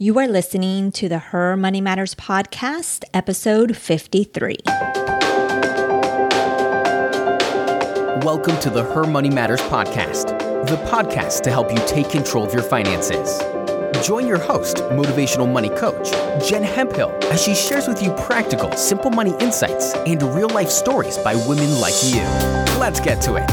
You are listening to the Her Money Matters podcast, episode 53. Welcome to the Her Money Matters podcast, the podcast to help you take control of your finances. Join your host, motivational money coach, Jen Hemphill, as she shares with you practical, simple money insights and real-life stories by women like you. Let's get to it.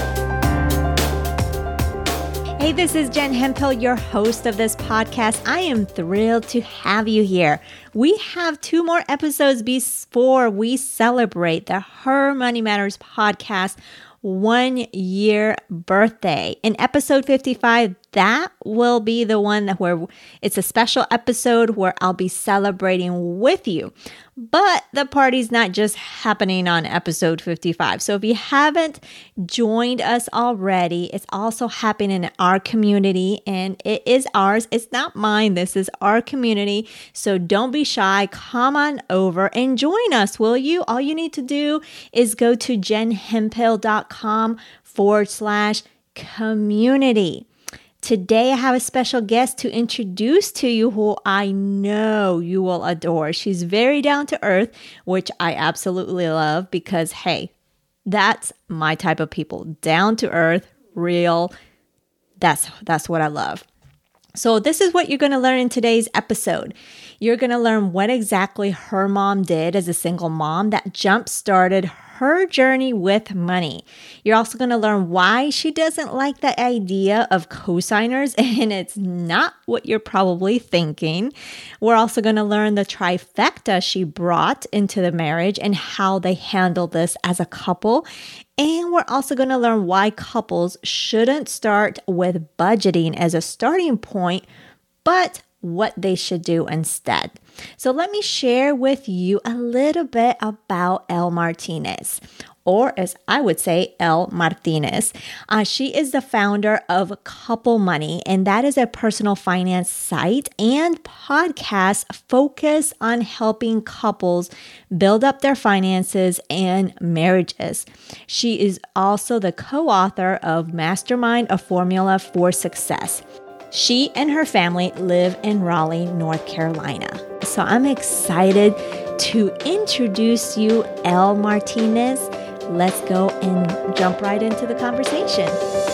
Hey, this is Jen Hemphill, your host of this podcast. I am thrilled to have you here. We have 2 more episodes before we celebrate the Her Money Matters podcast 1-year birthday. In episode 55, that will be the one where it's a special episode where I'll be celebrating with you. But the party's not just happening on episode 55. So if you haven't joined us already, it's also happening in our community, and it is ours. It's not mine. This is our community. So don't be shy. Come on over and join us, will you? All you need to do is go to jenhemphill.com/community. Today, I have a special guest to introduce to you who I know you will adore. She's very down to earth, which I absolutely love because, hey, that's my type of people. Down to earth, real. That's what I love. So this is what you're going to learn in today's episode. You're going to learn what exactly her mom did as a single mom that jump-started her journey with money. You're also going to learn why she doesn't like the idea of cosigners, and it's not what you're probably thinking. We're also going to learn the trifecta she brought into the marriage and how they handle this as a couple. And we're also going to learn why couples shouldn't start with budgeting as a starting point, but what they should do instead. So let me share with you a little bit about Elle Martinez, or as I would say, Elle Martinez. She is the founder of Couple Money, and that is a personal finance site and podcast focused on helping couples build up their finances and marriages. She is also the co-author of Mastermind, a Formula for Success. She and her family live in Raleigh, North Carolina. So I'm excited to introduce you, Elle Martinez. Let's go and jump right into the conversation.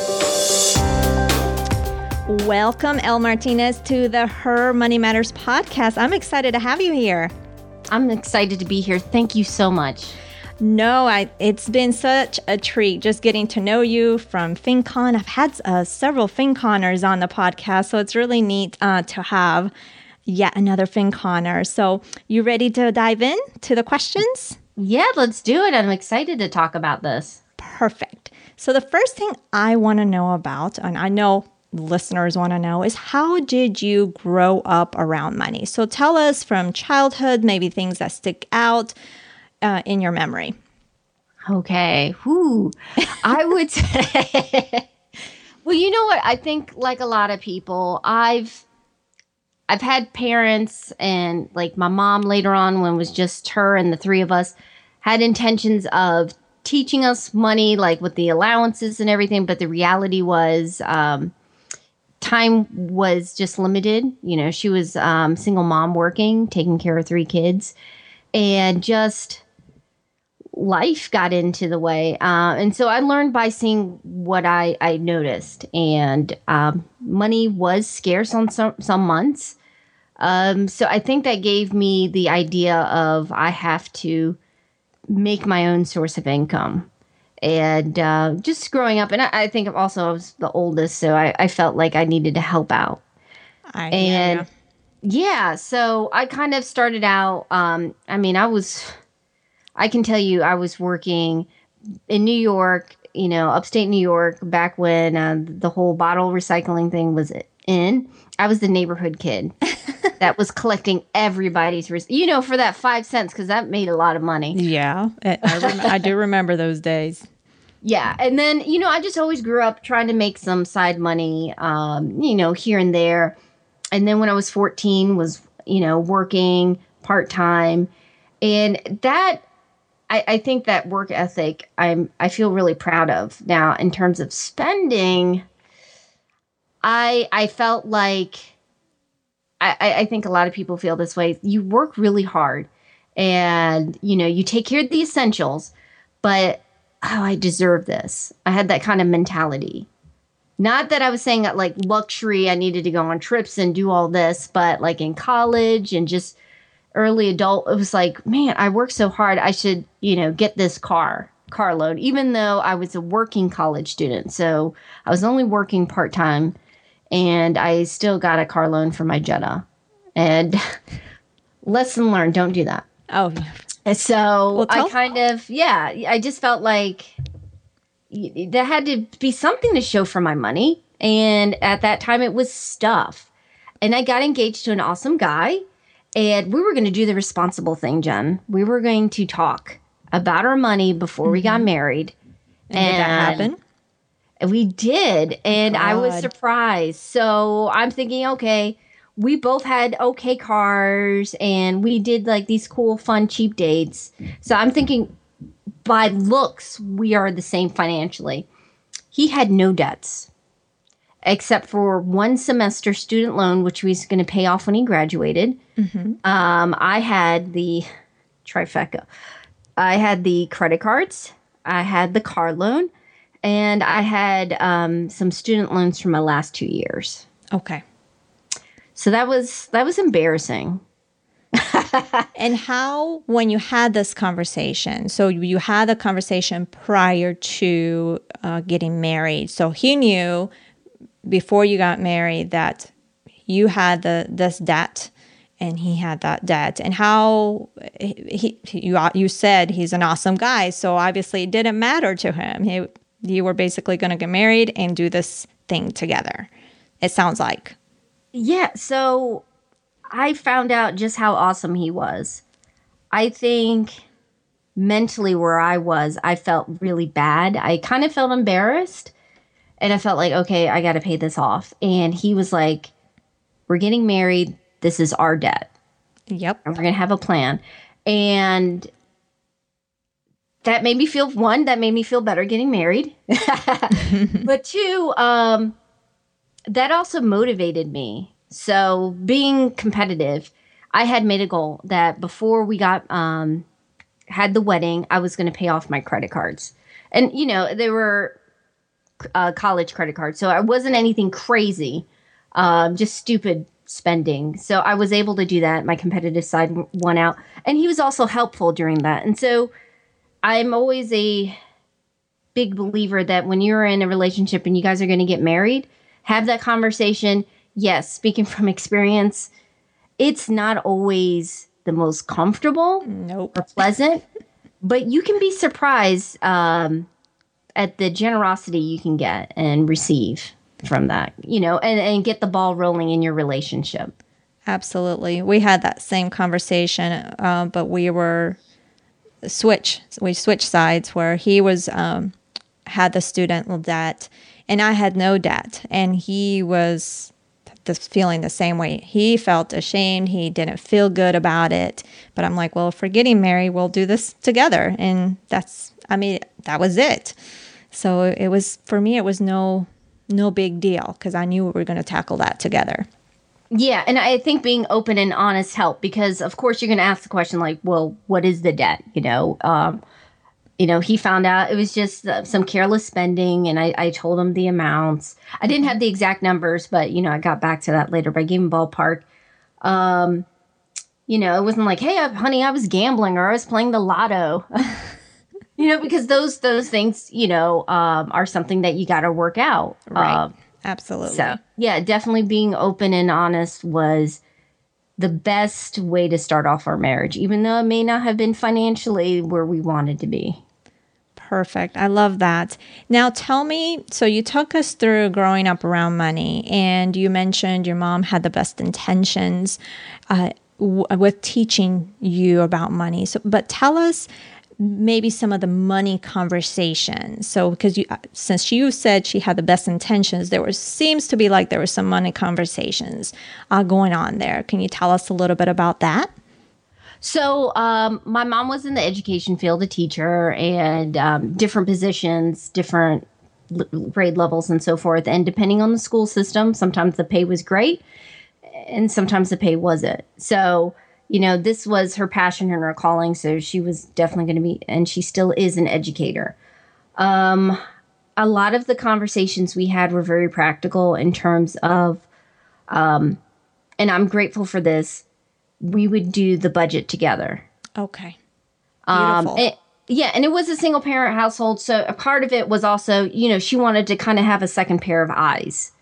Welcome, Elle Martinez, to the Her Money Matters podcast. I'm excited to have you here. I'm excited to be here. Thank you so much. No, it's been such a treat just getting to know you from FinCon. I've had several FinConners on the podcast, so it's really neat to have yet another FinConner. So you ready to dive in to the questions? Yeah, let's do it. I'm excited to talk about this. Perfect. So the first thing I want to know about, and I know listeners want to know, is how did you grow up around money? So tell us from childhood, maybe things that stick out in your memory. Okay. I would say, well, you know what? I think like a lot of people, I've had parents, and like my mom later on, when it was just her and the 3 of us, had intentions of teaching us money, like with the allowances and everything. But the reality was, time was just limited. You know, she was single mom working, taking care of 3 kids, and just life got into the way. And so I learned by seeing what I noticed. And money was scarce on some months. So I think that gave me the idea of I have to make my own source of income. And just growing up, and I think also I was the oldest, so I felt like I needed to help out. Yeah, so I kind of started out, I can tell you I was working in New York, upstate New York, back when the whole bottle recycling thing was in. I was the neighborhood kid that was collecting everybody's, for that 5 cents, because that made a lot of money. Yeah, I do remember those days. Yeah, and then, I just always grew up trying to make some side money, here and there. And then when I was 14, was, working part-time. And that, I think that work ethic, I feel really proud of. Now, in terms of spending, I felt like I think a lot of people feel this way. You work really hard and, you take care of the essentials, but, I deserve this. I had that kind of mentality. Not that I was saying that like luxury, I needed to go on trips and do all this, but like in college and just early adult, it was like, man, I worked so hard. I should, get this car loan, even though I was a working college student. So I was only working part-time and I still got a car loan for my Jetta. And lesson learned, don't do that. Oh, so I just felt like there had to be something to show for my money. And at that time it was stuff. And I got engaged to an awesome guy and we were going to do the responsible thing, Jen. We were going to talk about our money before we got married. And did that happen? We did. And I was surprised. So I'm thinking, okay, we both had okay cars and we did like these cool, fun, cheap dates. So I'm thinking by looks, we are the same financially. He had no debts except for one semester student loan, which he was going to pay off when he graduated. Mm-hmm. I had the trifecta. I had the credit cards. I had the car loan. And I had some student loans for my last 2 years. Okay. So that was embarrassing. And how, when you had this conversation, so you had the conversation prior to getting married. So he knew before you got married that you had this debt and he had that debt. And how you said he's an awesome guy. So obviously it didn't matter to him. You were basically going to get married and do this thing together. It sounds like. Yeah, so I found out just how awesome he was. I think mentally where I was, I felt really bad. I kind of felt embarrassed. And I felt like, okay, I got to pay this off. And he was like, we're getting married. This is our debt. Yep. And we're going to have a plan. And that made me feel, one, that made me feel better getting married. But two, that also motivated me. So being competitive, I had made a goal that before we got had the wedding, I was going to pay off my credit cards. And, they were college credit cards. So it wasn't anything crazy, just stupid spending. So I was able to do that. My competitive side won out. And he was also helpful during that. And so I'm always a big believer that when you're in a relationship and you guys are going to get married, have that conversation. Yes, speaking from experience, it's not always the most comfortable or pleasant, but you can be surprised at the generosity you can get and receive from that, and get the ball rolling in your relationship. Absolutely. We had that same conversation, but we switched sides where he was had the student debt and I had no debt, and he was feeling the same way. He felt ashamed. He didn't feel good about it. But I'm like, well, if we're getting married, we'll do this together. And that was it. So it was, for me, it was no big deal because I knew we were going to tackle that together. Yeah. And I think being open and honest helped because, of course, you're going to ask the question like, well, what is the debt? He found out it was just some careless spending, and I told him the amounts. I didn't have the exact numbers, but, I got back to that later, but I gave him ballpark. It wasn't like, hey, honey, I was gambling or I was playing the lotto, because those things, are something that you got to work out. Right. Absolutely. So, yeah, definitely being open and honest was the best way to start off our marriage, even though it may not have been financially where we wanted to be. Perfect. I love that. Now tell me, so you took us through growing up around money, and you mentioned your mom had the best intentions with teaching you about money. So, but tell us maybe some of the money conversations. So, because since you said she had the best intentions, seems to be like there were some money conversations going on there. Can you tell us a little bit about that? So my mom was in the education field, a teacher, and different positions, different grade levels and so forth. And depending on the school system, sometimes the pay was great. and sometimes the pay wasn't. So, this was her passion and her calling. So she was definitely going to be, and she still is, an educator. A lot of the conversations we had were very practical in terms of, and I'm grateful for this, we would do the budget together. Okay. Beautiful. And it was a single parent household. So a part of it was also, she wanted to kind of have a second pair of eyes.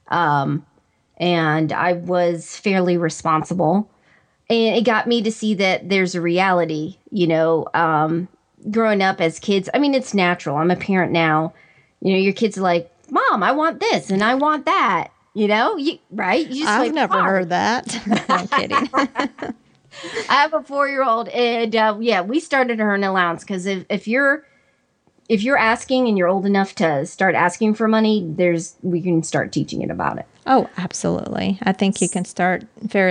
And I was fairly responsible. And it got me to see that there's a reality, growing up as kids. I mean, it's natural. I'm a parent now. Your kids are like, Mom, I want this and I want that. Right? You just I've never heard that. I'm kidding. I have a 4-year-old, and we started her an allowance because if you're asking and you're old enough to start asking for money, we can start teaching it about it. Oh, absolutely. I think you can start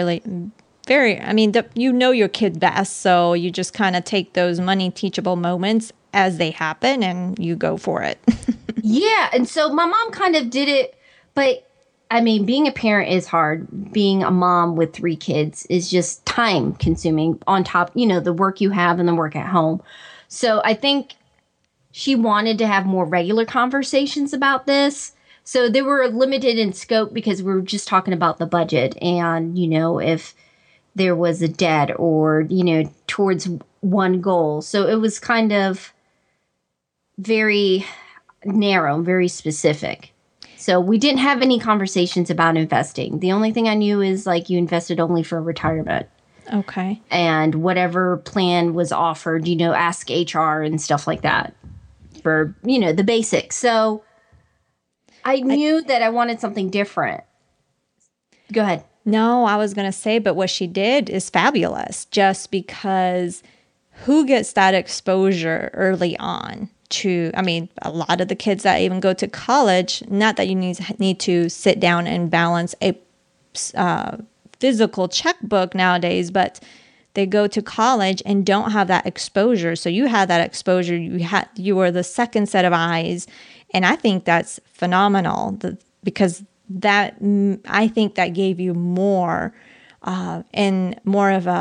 your kid best, so you just kind of take those money teachable moments as they happen and you go for it. Yeah, and so my mom kind of did it, but I mean, being a parent is hard. Being a mom with 3 kids is just time consuming on top, the work you have and the work at home. So I think she wanted to have more regular conversations about this. So they were limited in scope because we were just talking about the budget and, if there was a debt or, towards one goal. So it was kind of very narrow, very specific. So we didn't have any conversations about investing. The only thing I knew is you invested only for retirement. Okay. And whatever plan was offered, ask HR and stuff like that for, the basics. So I knew that I wanted something different. Go ahead. No, I was going to say, but what she did is fabulous just because who gets that exposure early on? A lot of the kids that even go to college, not that you need to sit down and balance a physical checkbook nowadays, but they go to college and don't have that exposure. So you had that exposure. You were the second set of eyes. And I think that's phenomenal because I think that gave you more and more of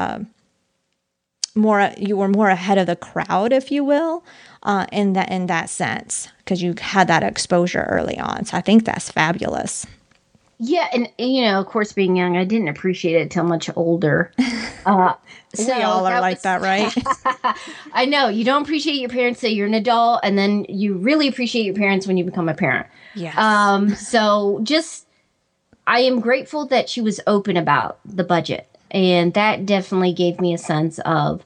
you were more ahead of the crowd, if you will, in that sense, because you had that exposure early on. So I think that's fabulous. Yeah, and of course, being young, I didn't appreciate it till much older. We all are like that, right? I know you don't appreciate your parents till you're an adult, and then you really appreciate your parents when you become a parent. Yes. So I am grateful that she was open about the budget. And that definitely gave me a sense of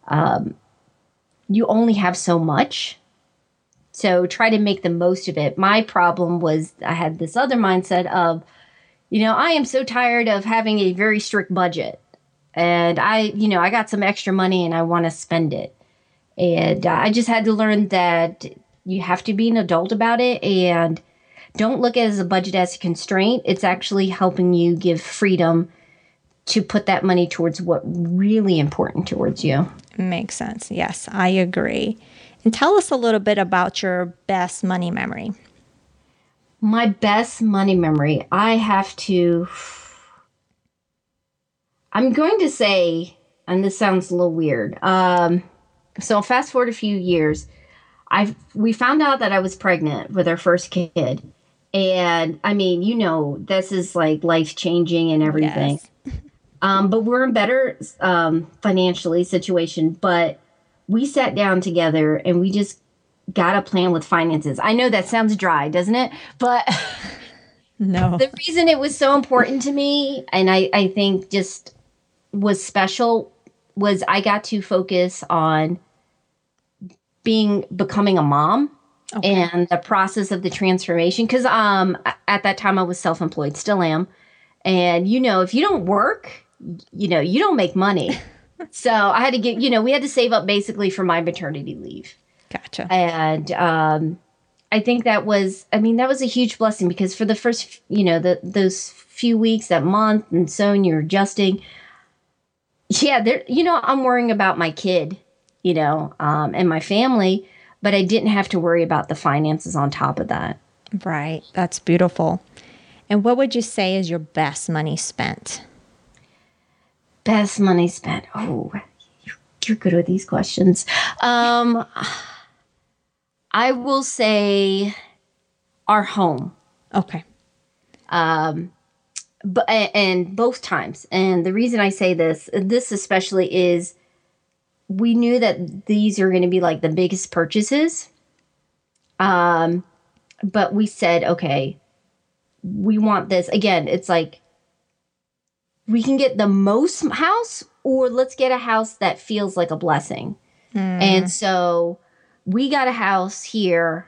you only have so much. So try to make the most of it. My problem was I had this other mindset of, I am so tired of having a very strict budget. And I got some extra money and I want to spend it. And I just had to learn that you have to be an adult about it and don't look at it as a budget as a constraint. It's actually helping you give freedom to put that money towards what really important towards you. Makes sense. Yes, I agree. And tell us a little bit about your best money memory. My best money memory, I'm going to say, and this sounds a little weird. So fast forward a few years, we found out that I was pregnant with our first kid. And I mean, this is life changing and everything. Yes. But we're in better financially situation. But we sat down together and we just got a plan with finances. I know that sounds dry, doesn't it? But no. The reason it was so important to me, and I think just was special, was I got to focus on becoming a mom. Okay. And the process of the transformation. Because at that time I was self-employed, still am. And, if you don't work, you don't make money. So I had to we had to save up basically for my maternity leave. Gotcha. And I think that was a huge blessing because for the first, those few weeks, that month and so on, you're adjusting. Yeah, I'm worrying about my kid, and my family, but I didn't have to worry about the finances on top of that. Right. That's beautiful. And what would you say is your best money spent? Best money spent. Oh, you're good with these questions. I will say our home. Okay. But and both times. And the reason I say this especially is we knew that these are going to be like the biggest purchases. But we said, okay, we want this. Again, it's like we can get the most house, or let's get a house that feels like a blessing. And so we got a house here,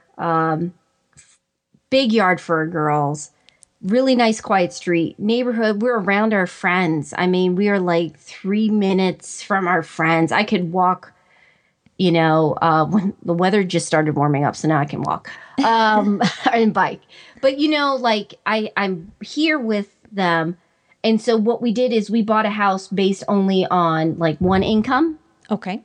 big yard for our girls, really nice quiet street, neighborhood. We're around our friends. I mean, we are like 3 minutes from our friends. I could walk, when the weather just started warming up, so now I can walk and bike. But, I'm here with them. And so what we did is we bought a house based only on like one income. Okay.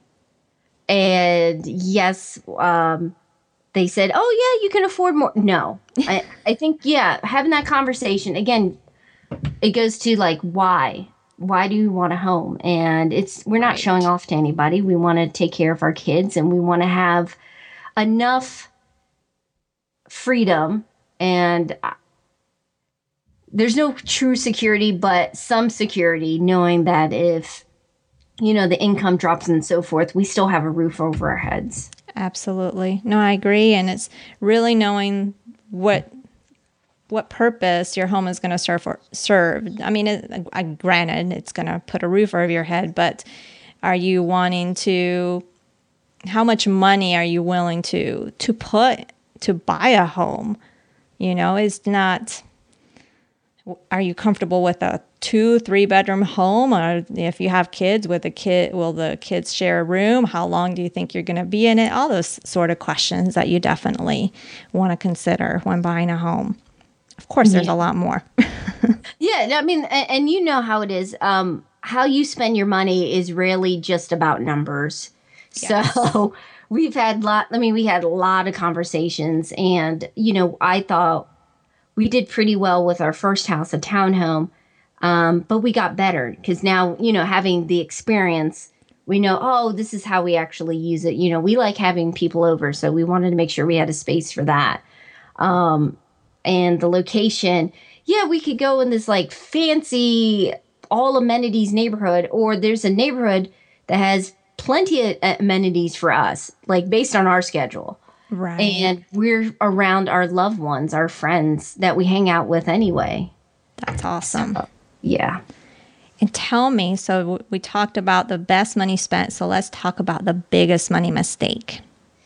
And yes, they said, oh, yeah, you can afford more. No, I think, having that conversation, again, it goes to like, why? Why do you want a home? And we're not showing off to anybody. We want to take care of our kids, and we want to have enough freedom. And there's no true security, but some security, knowing that if, the income drops and so forth, we still have a roof over our heads. Absolutely. No, I agree. And it's really knowing what purpose your home is going to serve. I mean, granted, it's going to put a roof over your head, but are you wanting to, how much money are you willing to put to buy a home? It's not, are you comfortable with a 2-3 bedroom home? Or if you have kids, will the kids share a room? How long do you think you're going to be in it? All those sort of questions that you definitely want to consider when buying a home. Of course, there's a lot more. Yeah, I mean, and you know how it is. How you spend your money is really just about numbers. Yes. So we had a lot of conversations, and, I thought we did pretty well with our first house, a townhome. But we got better because now, having the experience, we know, this is how we actually use it. We like having people over, so we wanted to make sure we had a space for that. And the location, we could go in this like fancy, all amenities neighborhood, or there's a neighborhood that has plenty of amenities for us, like based on our schedule. Right. And we're around our loved ones, our friends that we hang out with anyway. That's awesome. So, yeah. And tell me, so we talked about the best money spent, so let's talk about the biggest money mistake.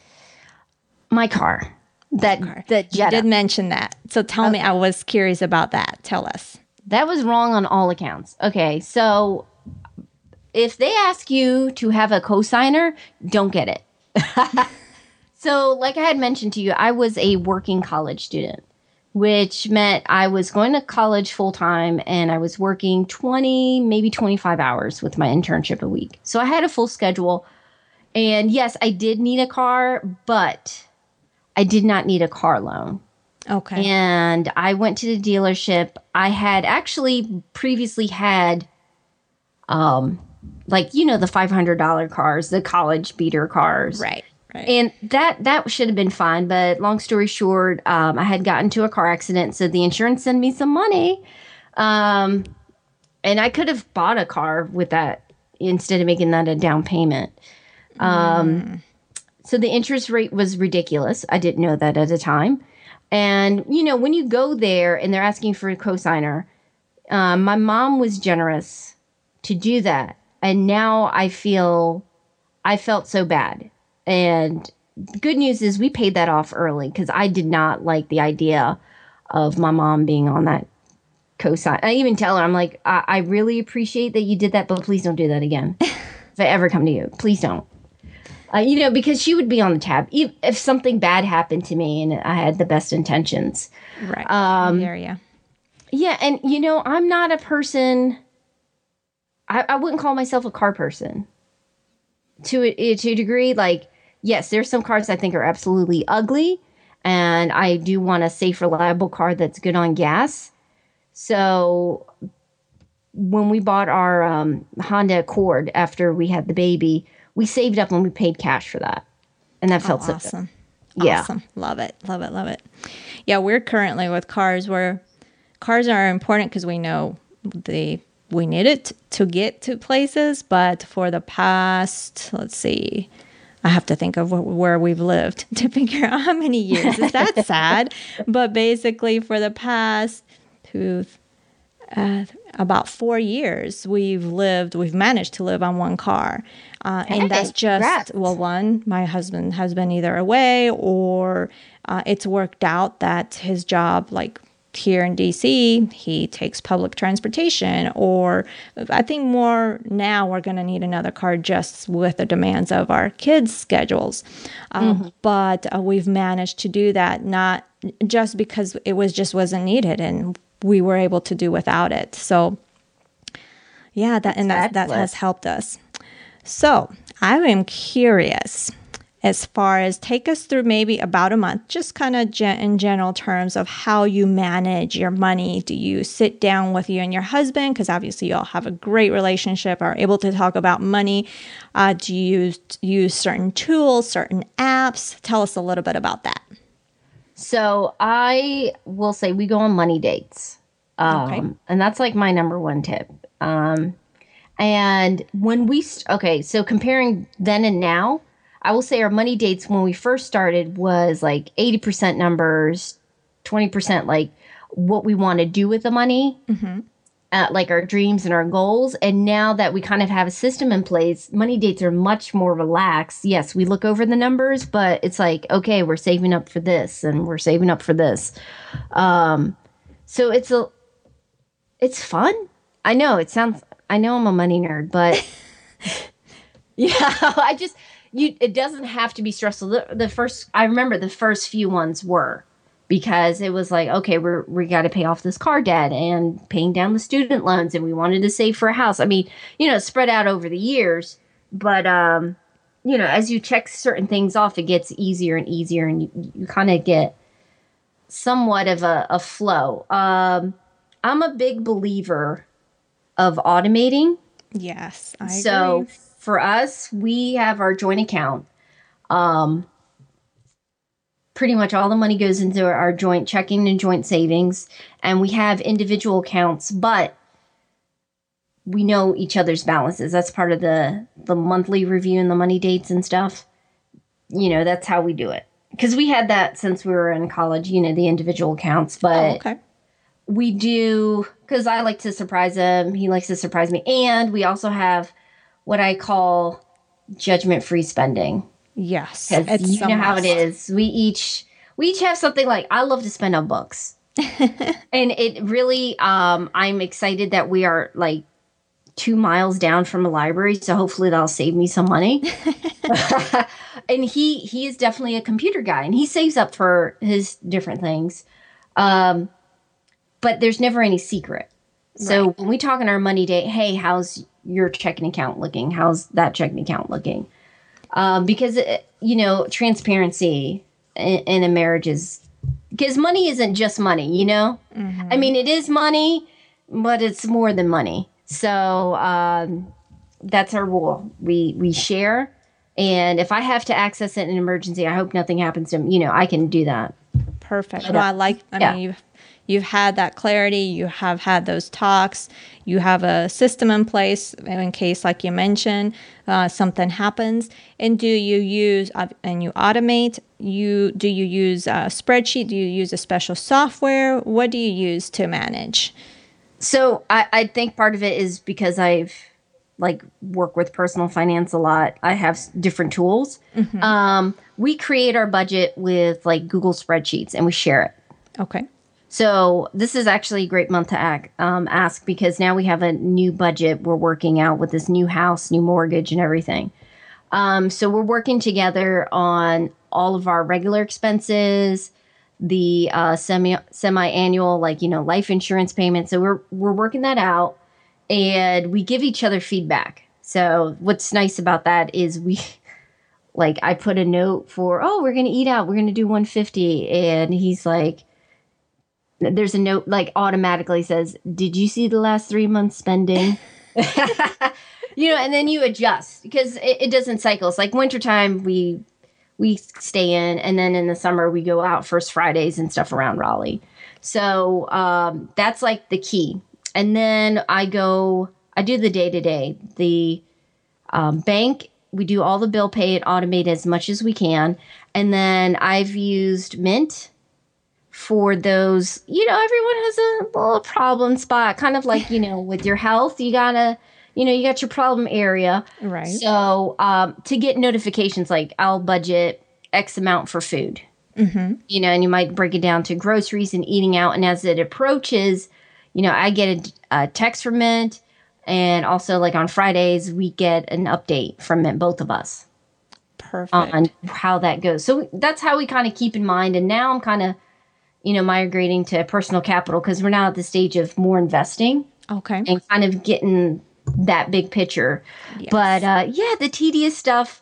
My car. The Jetta. You did mention that. So tell me, I was curious about that. Tell us. That was wrong on all accounts. Okay, so if they ask you to have a cosigner, don't get it. So like I had mentioned to you, I was a working college student, which meant I was going to college full time, and I was working 20, maybe 25 hours with my internship a week. So I had a full schedule. And yes, I did need a car, but I did not need a car loan. Okay. And I went to the dealership. I had actually previously had, the $500 cars, the college beater cars. Right. And that should have been fine. But long story short, I had gotten into a car accident. So the insurance sent me some money. And I could have bought a car with that instead of making that a down payment. So the interest rate was ridiculous. I didn't know that at the time. And, when you go there and they're asking for a cosigner, my mom was generous to do that. And now I felt so bad. And the good news is we paid that off early because I did not like the idea of my mom being on that cosign. I even tell her, I'm like, I really appreciate that you did that, but please don't do that again. If I ever come to you, please don't. Because she would be on the tab if something bad happened to me and I had the best intentions. Right. I hear you. Yeah. And, I'm not a person, I wouldn't call myself a car person to a degree. Like, yes, there's some cars I think are absolutely ugly. And I do want a safe, reliable car that's good on gas. So when we bought our Honda Accord after we had the baby, we saved up and we paid cash for that. And that felt so awesome. good. Yeah. Awesome. Love it. Love it. Love it. Yeah, we're currently with cars where cars are important because we know we need it to get to places. But for the past, let's see, I have to think of where we've lived to figure out how many years. Is that sad? But basically for the past about 4 years, we've managed to live on one car. And that's just, congrats. well, one, my husband has been either away or it's worked out that his job, like here in DC, he takes public transportation, or I think more now we're going to need another car just with the demands of our kids' schedules. But we've managed to do that, not just because it wasn't needed and we were able to do without it. So yeah, that has helped us. So I am curious, as far as take us through maybe about a month, just kind of in general terms of how you manage your money. Do you sit down with you and your husband? Because obviously you all have a great relationship, are able to talk about money. Do you use certain tools, certain apps? Tell us a little bit about that. So I will say we go on money dates. And that's like my number one tip. And when so comparing then and now, I will say our money dates when we first started was like 80% numbers, 20% like what we want to do with the money, like our dreams and our goals. And now that we kind of have a system in place, money dates are much more relaxed. Yes, we look over the numbers, but it's like, okay, we're saving up for this and we're saving up for this. So it's fun. I know I'm a money nerd, but yeah, it doesn't have to be stressful. I remember the first few ones were, because it was like, okay, we got to pay off this car debt and paying down the student loans, and we wanted to save for a house. I mean, spread out over the years, but as you check certain things off, it gets easier and easier, and you kind of get somewhat of a flow. I'm a big believer of automating. Yes, I agree. So for us, we have our joint account. Pretty much all the money goes into our joint checking and joint savings, and we have individual accounts, but we know each other's balances. That's part of the monthly review and the money dates and stuff. That's how we do it. Because we had that since we were in college, the individual accounts, but we do, because I like to surprise him. He likes to surprise me. And we also have what I call judgment-free spending. Yes. Because you know how it is. We each have something like, I love to spend on books. And it really, I'm excited that we are like 2 miles down from a library. So hopefully that'll save me some money. And he is definitely a computer guy, and he saves up for his different things. But there's never any secret. So when we talk in our money date, hey, how's your checking account looking? How's that checking account looking? Because, transparency in a marriage is, because money isn't just money, I mean, it is money, but it's more than money. So that's our rule. We share. And if I have to access it in an emergency, I hope nothing happens to him. I can do that. Perfect. Well, I mean, you've had that clarity. You have had those talks. You have a system in place in case, like you mentioned, something happens. And do you use and you automate? Do you use a spreadsheet? Do you use a special software? What do you use to manage? So I think part of it is because I've work with personal finance a lot. I have different tools. We create our budget with Google spreadsheets, and we share it. Okay. So this is actually a great month to ask, because now we have a new budget we're working out with this new house, new mortgage, and everything. So we're working together on all of our regular expenses, the semi-annual, life insurance payments. So we're working that out, and we give each other feedback. So what's nice about that is I put a note for, we're going to eat out. We're going to do $150. And he's like, there's a note like automatically says, did you see the last 3 months spending? And then you adjust because it doesn't cycle. It's like wintertime, we stay in, and then in the summer we go out First Fridays and stuff around Raleigh. So that's like the key. And then I do the day-to-day. The bank, we do all the bill pay and automate as much as we can. And then I've used Mint for those, everyone has a little problem spot, kind of like, with your health, you got your problem area. Right. So to get notifications, like I'll budget X amount for food, and you might break it down to groceries and eating out. And as it approaches, I get a text from Mint. And also like on Fridays, we get an update from Mint, both of us. Perfect. On how that goes. So that's how we kind of keep in mind. And now I'm kind of, migrating to personal capital because we're now at the stage of more investing. Okay. And kind of getting that big picture. Yes. But the tedious stuff,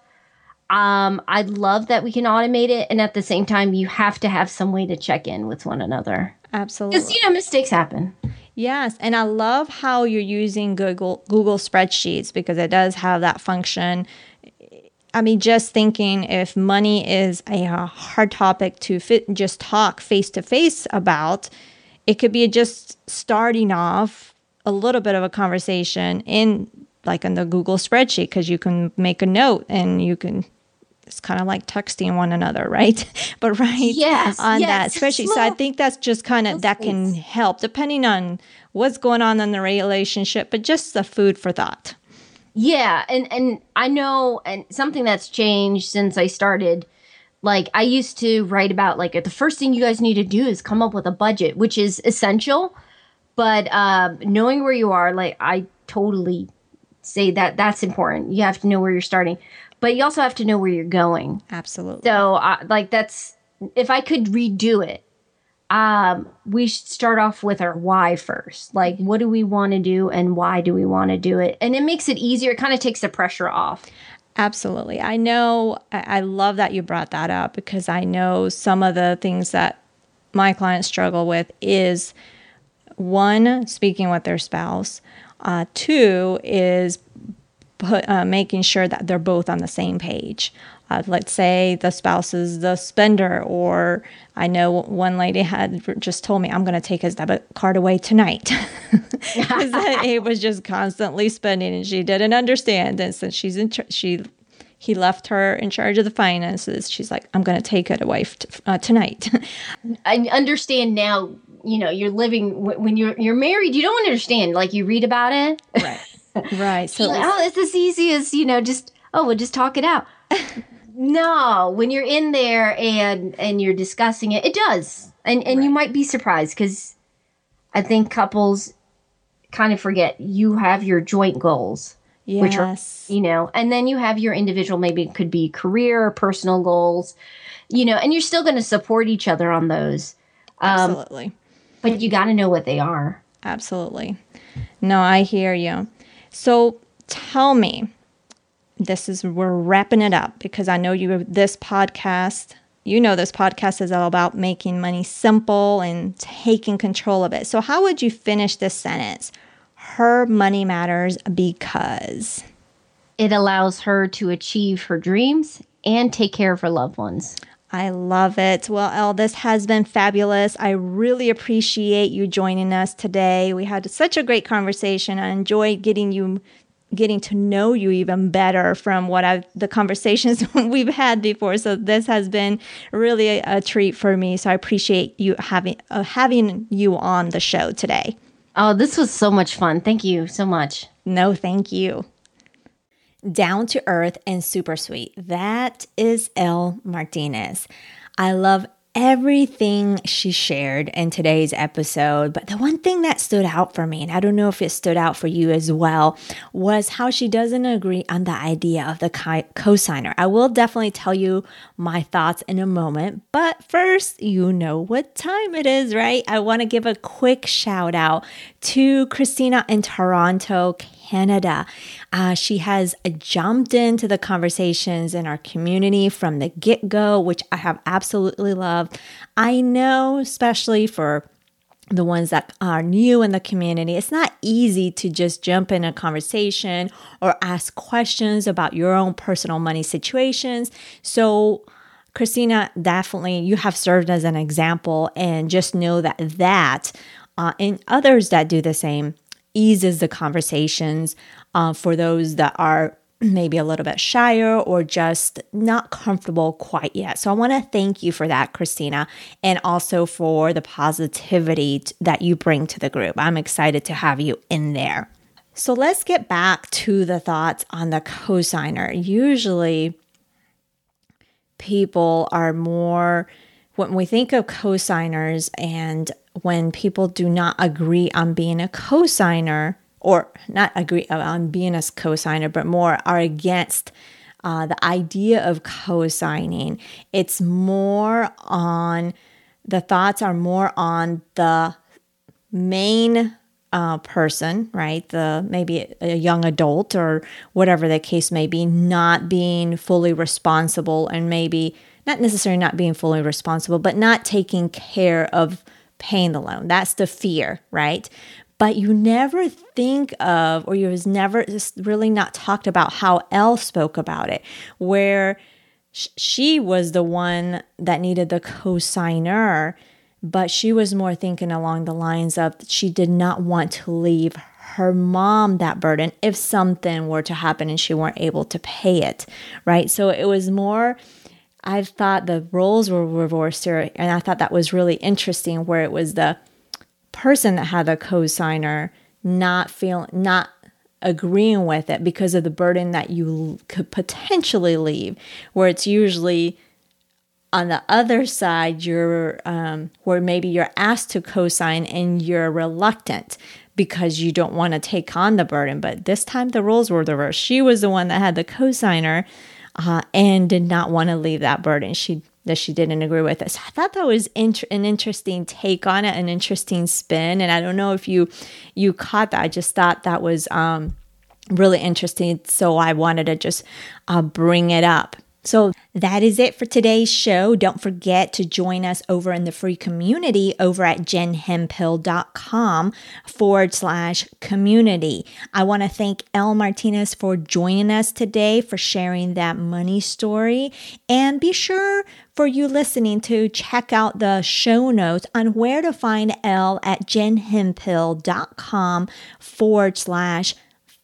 I love that we can automate it. And at the same time, you have to have some way to check in with one another. Absolutely. Because, mistakes happen. Yes. And I love how you're using Google spreadsheets because it does have that function. I mean, just thinking if money is a hard topic to just talk face to face about, it could be just starting off a little bit of a conversation in the Google spreadsheet because you can make a note and you can, it's kind of like texting one another, right? But on that spreadsheet. So I think that's just kind of, that can help depending on what's going on in the relationship, but just the food for thought. Yeah. And I know, and something that's changed since I started, like I used to write about like the first thing you guys need to do is come up with a budget, which is essential. But knowing where you are, like I totally say that's important. You have to know where you're starting, but you also have to know where you're going. Absolutely. So that's, if I could redo it, we should start off with our why first. Like, what do we want to do and why do we want to do it? And it makes it easier. It kind of takes the pressure off. Absolutely. I know. I love that you brought that up because I know some of the things that my clients struggle with is one, speaking with their spouse. Two is making sure that they're both on the same page. Let's say the spouse is the spender, or I know one lady had just told me, I'm going to take his debit card away tonight. He was just constantly spending and she didn't understand. And since he left her in charge of the finances, she's like, I'm going to take it away tonight. I understand now, you're living, when you're married, you don't understand. Like you read about it. Right. Right. So it's as easy as, we'll just talk it out. No, when you're in there and you're discussing it, it does. And you might be surprised because I think couples kind of forget you have your joint goals. Yes. Which are, and then you have your individual, maybe it could be career or personal goals, and you're still going to support each other on those. Absolutely. But you got to know what they are. Absolutely. No, I hear you. So tell me, we're wrapping it up because I know this podcast is all about making money simple and taking control of it. So how would you finish this sentence? Her money matters because it allows her to achieve her dreams and take care of her loved ones. I love it. Well, Elle, this has been fabulous. I really appreciate you joining us today. We had such a great conversation. I enjoyed getting to know you even better from the conversations we've had before. So this has been really a treat for me. So I appreciate you having you on the show today. Oh, this was so much fun. Thank you so much. No, thank you. Down to earth and super sweet. That is Elle Martinez. I love everything she shared in today's episode, but the one thing that stood out for me, and I don't know if it stood out for you as well, was how she doesn't agree on the idea of the cosigner. I will definitely tell you my thoughts in a moment, but first, you know what time it is, right? I want to give a quick shout out to Christina in Toronto, Canada. She has jumped into the conversations in our community from the get-go, which I have absolutely loved. I know, especially for the ones that are new in the community, it's not easy to just jump in a conversation or ask questions about your own personal money situations. So Christina, definitely you have served as an example, and just know that and others that do the same eases the conversations for those that are maybe a little bit shyer or just not comfortable quite yet. So I want to thank you for that, Christina, and also for the positivity that you bring to the group. I'm excited to have you in there. So let's get back to the thoughts on the cosigner. Usually people are more, when we think of cosigners and when people do not agree on being a cosigner, or not agree on being a cosigner, but more are against the idea of cosigning. It's more on, the thoughts are more on the main person, right? Maybe a young adult or whatever the case may be, not being fully responsible, and maybe not necessarily not being fully responsible, but not taking care of paying the loan. That's the fear, right? But you never think of, or you was never just really not talked about how Elle spoke about it, where she was the one that needed the cosigner, but she was more thinking along the lines of she did not want to leave her mom that burden if something were to happen and she weren't able to pay it, right? So it was more, I thought the roles were reversed here, and I thought that was really interesting, where it was the person that had the cosigner not agreeing with it because of the burden that you could potentially leave, where it's usually on the other side, you're where maybe you're asked to cosign and you're reluctant because you don't want to take on the burden. But this time the roles were reversed. She was the one that had the cosigner and did not want to leave that burden. She didn't agree with it. So I thought that was an interesting take on it, an interesting spin. And I don't know if you caught that. I just thought that was really interesting. So I wanted to just bring it up. So that is it for today's show. Don't forget to join us over in the free community over at jenhemphill.com/community. I want to thank Elle Martinez for joining us today, for sharing that money story. And be sure for you listening to check out the show notes on where to find Elle at jenhemphill.com/53.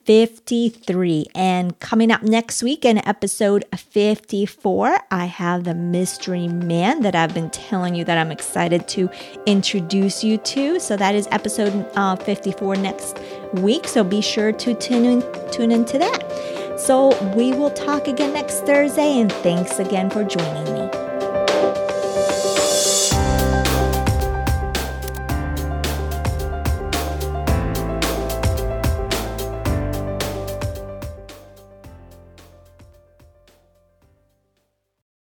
And coming up next week in episode 54, I have the mystery man that I've been telling you that I'm excited to introduce you to. So that is episode 54 next week. So be sure to tune into that. So we will talk again next Thursday, and thanks again for joining me.